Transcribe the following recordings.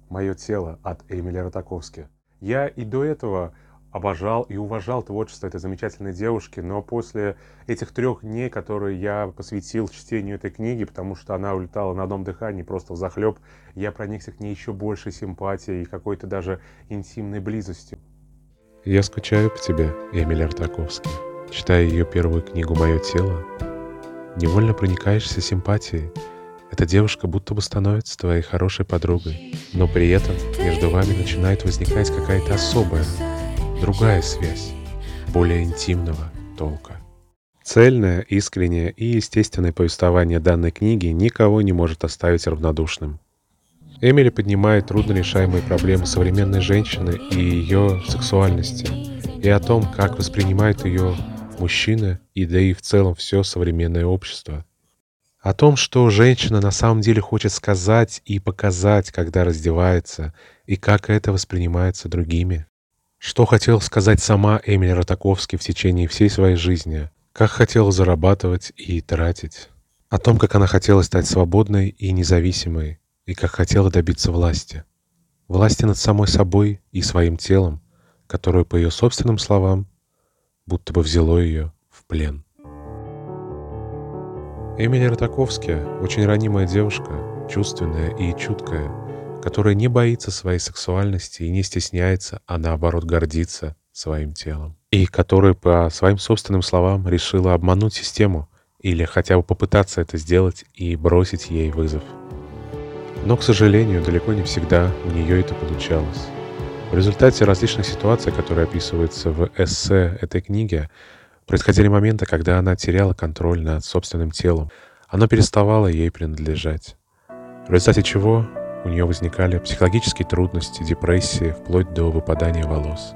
«Мое тело» от Эмили Ратаковски. Я и до этого обожал и уважал творчество этой замечательной девушки, но после этих 3 дней, которые я посвятил чтению этой книги, потому что она улетала на одном дыхании, просто взахлеб, я проникся к ней еще большей симпатией и какой-то даже интимной близостью. Я скучаю по тебе, Эмили Ратаковски. Читая ее первую книгу «Мое тело», невольно проникаешься симпатией. Эта девушка будто бы становится твоей хорошей подругой, но при этом между вами начинает возникать какая-то особая, другая связь, более интимного толка. Цельное, искреннее и естественное повествование данной книги никого не может оставить равнодушным. Эмили поднимает труднорешаемые проблемы современной женщины и ее сексуальности, и о том, как воспринимают ее мужчины и да и в целом все современное общество. О том, что женщина на самом деле хочет сказать и показать, когда раздевается, и как это воспринимается другими. Что хотела сказать сама Эмили Ратаковски в течение всей своей жизни, как хотела зарабатывать и тратить. О том, как она хотела стать свободной и независимой, и как хотела добиться власти. Власти над самой собой и своим телом, которое, по ее собственным словам, будто бы взяло ее в плен. Эмили Ратаковски — очень ранимая девушка, чувственная и чуткая, которая не боится своей сексуальности и не стесняется, а наоборот гордится своим телом. И которая, по своим собственным словам, решила обмануть систему или хотя бы попытаться это сделать и бросить ей вызов. Но, к сожалению, далеко не всегда у нее это получалось. В результате различных ситуаций, которые описываются в эссе этой книги, происходили моменты, когда она теряла контроль над собственным телом. Оно переставало ей принадлежать. В результате чего у нее возникали психологические трудности, депрессии, вплоть до выпадания волос.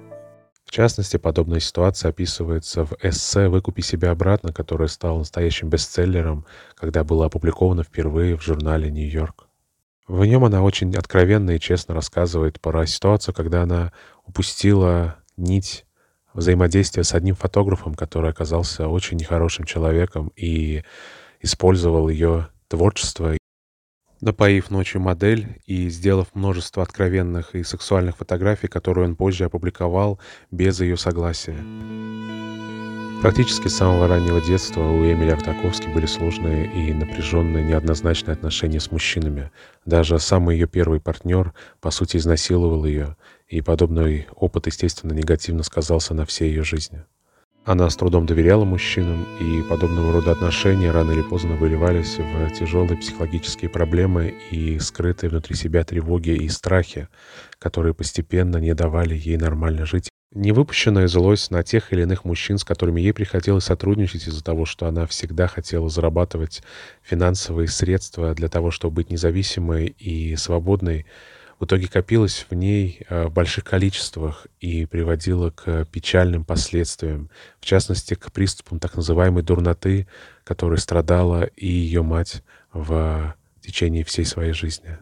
В частности, подобная ситуация описывается в эссе «Выкупи себя обратно», которое стало настоящим бестселлером, когда было опубликовано впервые в журнале «Нью-Йорк». В нем она очень откровенно и честно рассказывает про ситуацию, когда она упустила нить взаимодействия с одним фотографом, который оказался очень нехорошим человеком и использовал ее творчество, напоив ночью модель и сделав множество откровенных и сексуальных фотографий, которые он позже опубликовал без ее согласия. Практически с самого раннего детства у Эмили Ратаковски были сложные и напряженные неоднозначные отношения с мужчинами. Даже самый ее первый партнер, по сути, изнасиловал ее, и подобный опыт, естественно, негативно сказался на всей ее жизни. Она с трудом доверяла мужчинам, и подобного рода отношения рано или поздно выливались в тяжелые психологические проблемы и скрытые внутри себя тревоги и страхи, которые постепенно не давали ей нормально жить. Невыпущенная злость на тех или иных мужчин, с которыми ей приходилось сотрудничать из-за того, что она всегда хотела зарабатывать финансовые средства для того, чтобы быть независимой и свободной, в итоге копилась в ней в больших количествах и приводила к печальным последствиям, в частности, к приступам так называемой дурноты, которой страдала и ее мать в течение всей своей жизни.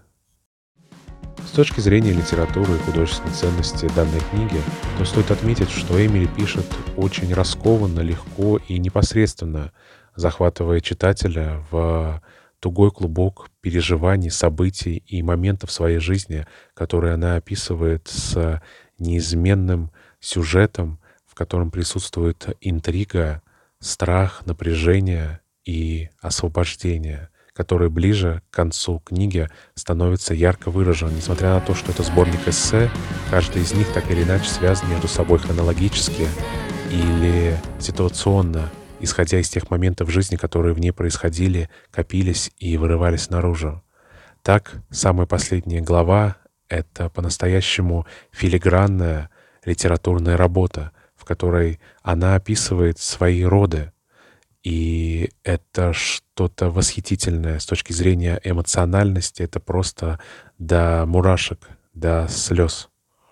С точки зрения литературы и художественной ценности данной книги, то стоит отметить, что Эмили пишет очень раскованно, легко и непосредственно, захватывая читателя в тугой клубок переживаний, событий и моментов в своей жизни, которые она описывает с неизменным сюжетом, в котором присутствует интрига, страх, напряжение и освобождение, который ближе к концу книги становится ярко выражен. Несмотря на то, что это сборник эссе, каждый из них так или иначе связан между собой хронологически или ситуационно, исходя из тех моментов жизни, которые в ней происходили, копились и вырывались наружу. Так, самая последняя глава — это по-настоящему филигранная литературная работа, в которой она описывает свои роды. И это что-то восхитительное с точки зрения эмоциональности. Это просто до мурашек, до слез.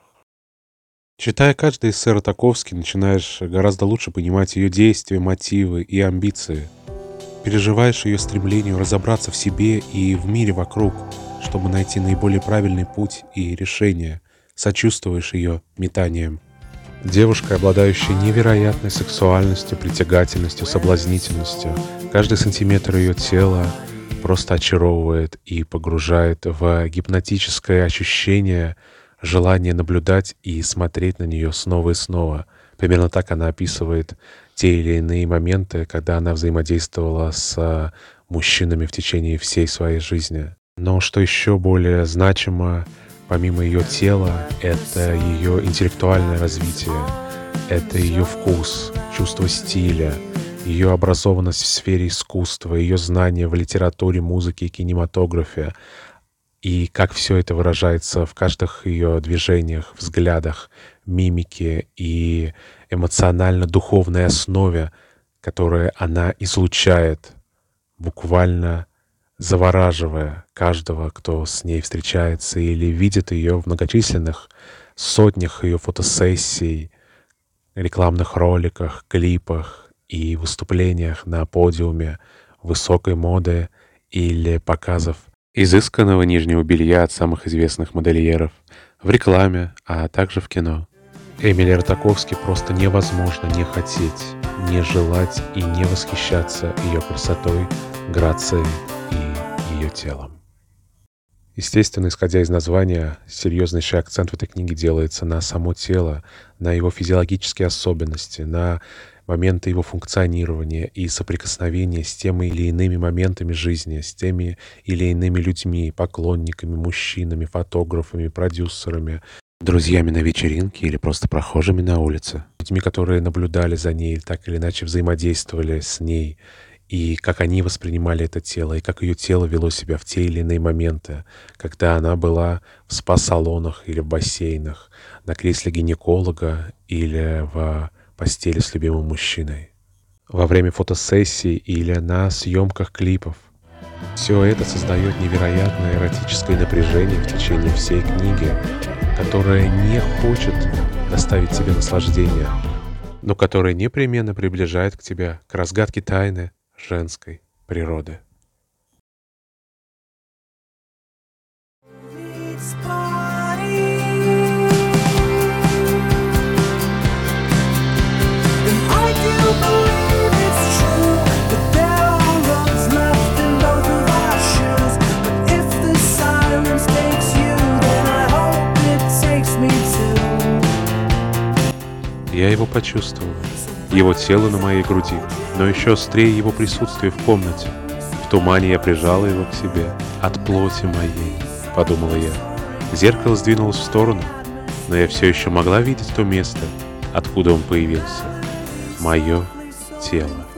Читая каждый эссе Ратаковски, начинаешь гораздо лучше понимать ее действия, мотивы и амбиции. Переживаешь ее стремлению разобраться в себе и в мире вокруг, чтобы найти наиболее правильный путь и решение. Сочувствуешь ее метаниям. Девушка, обладающая невероятной сексуальностью, притягательностью, соблазнительностью. Каждый сантиметр ее тела просто очаровывает и погружает в гипнотическое ощущение, желание наблюдать и смотреть на нее снова и снова. Примерно так она описывает те или иные моменты, когда она взаимодействовала с мужчинами в течение всей своей жизни. Но что еще более значимо, помимо ее тела, это ее интеллектуальное развитие, это ее вкус, чувство стиля, ее образованность в сфере искусства, ее знания в литературе, музыке и кинематографе, и как все это выражается в каждых ее движениях, взглядах, мимике и эмоционально-духовной основе, которую она излучает, буквально завораживая каждого, кто с ней встречается или видит ее в многочисленных сотнях ее фотосессий, рекламных роликах, клипах и выступлениях на подиуме высокой моды или показов изысканного нижнего белья от самых известных модельеров в рекламе, а также в кино. Эмили Ротаковски просто невозможно не хотеть, не желать и не восхищаться ее красотой, грацией и ее телом. Естественно, исходя из названия, серьезнейший акцент в этой книге делается на само тело, на его физиологические особенности, на моменты его функционирования и соприкосновения с теми или иными моментами жизни, с теми или иными людьми, поклонниками, мужчинами, фотографами, продюсерами, друзьями на вечеринке или просто прохожими на улице, людьми, которые наблюдали за ней, так или иначе взаимодействовали с ней, и как они воспринимали это тело, и как ее тело вело себя в те или иные моменты, когда она была в спа-салонах или в бассейнах, на кресле гинеколога или в постели с любимым мужчиной, во время фотосессий или на съемках клипов. Все это создает невероятное эротическое напряжение в течение всей книги, которое не хочет доставить тебе наслаждение, но которое непременно приближает к тебе к разгадке тайны женской природы. Я его почувствовал, его тело на моей груди, но еще острее его присутствие в комнате. В тумане я прижала его к себе. «От плоти моей», — подумала я. Зеркало сдвинулось в сторону, но я все еще могла видеть то место, откуда он появился. Мое тело.